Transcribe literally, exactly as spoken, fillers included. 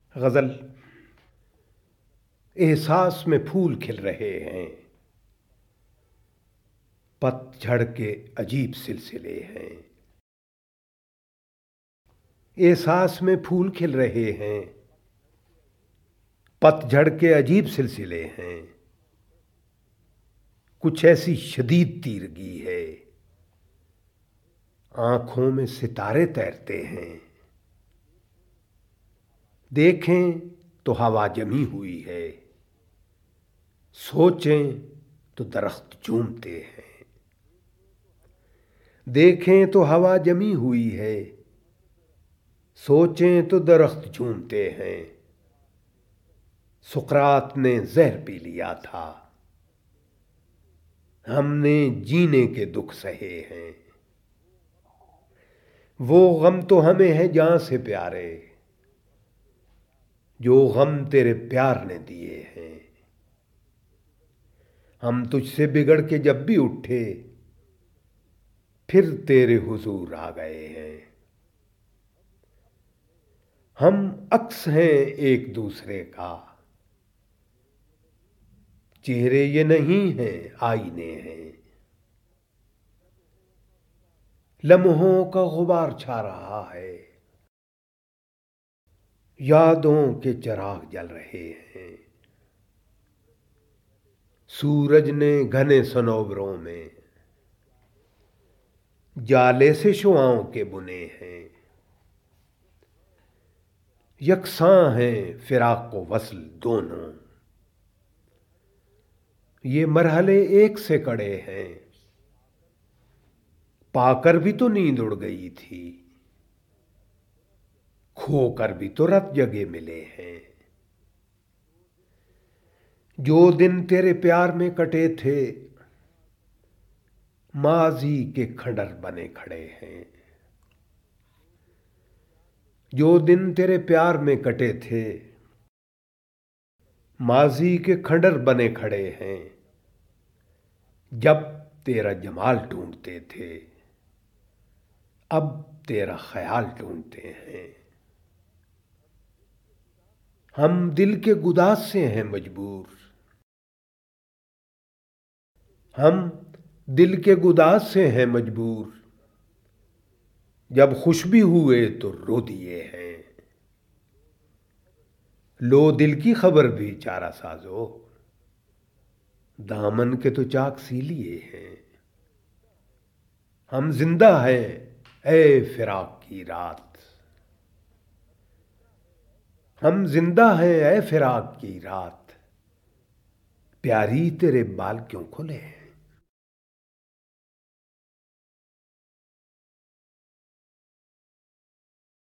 गजल। एहसास में फूल खिल रहे हैं, पतझड़ के अजीब सिलसिले हैं। एहसास में फूल खिल रहे हैं, पतझड़ के अजीब सिलसिले हैं। कुछ ऐसी शदीद तीरगी है, आंखों में सितारे तैरते हैं। देखें तो हवा जमी हुई है, सोचें तो दरख्त झूमते हैं। देखें तो हवा जमी हुई है, सोचें तो दरख्त झूमते हैं। सुकरात ने जहर पी लिया था, हमने जीने के दुख सहे हैं। वो गम तो हमें है जान से प्यारे, जो गम तेरे प्यार ने दिए हैं। हम तुझसे बिगड़ के जब भी उठे, फिर तेरे हुजूर आ गए हैं। हम अक्स हैं एक दूसरे का, चेहरे ये नहीं हैं आईने हैं। लम्हों का गुबार छा रहा है, यादों के चिराग जल रहे हैं। सूरज ने घने सनोबरों में जाले से शुआओं के बुने हैं। यकसां हैं फिराक व वस्ल दोनों, ये मरहले एक से कड़े हैं। पाकर भी तो नींद उड़ गई थी, खोकर भी तो रत जगे मिले हैं। जो दिन तेरे प्यार में कटे थे, माजी के खंडर बने खड़े हैं। जो दिन तेरे प्यार में कटे थे, माजी के खंडर बने खड़े हैं। जब तेरा जमाल ढूंढते थे, अब तेरा ख्याल ढूंढते हैं। हम दिल के गुदास से हैं मजबूर, हम दिल के गुदास से हैं मजबूर। जब खुश भी हुए तो रो दिए हैं। लो दिल की खबर भी चारा साजो, दामन के तो चाक सी लिए हैं। हम जिंदा हैं ए फिराक की रात, हम जिंदा हैं ए फिराक की रात। प्यारी तेरे बाल क्यों खुले हैं।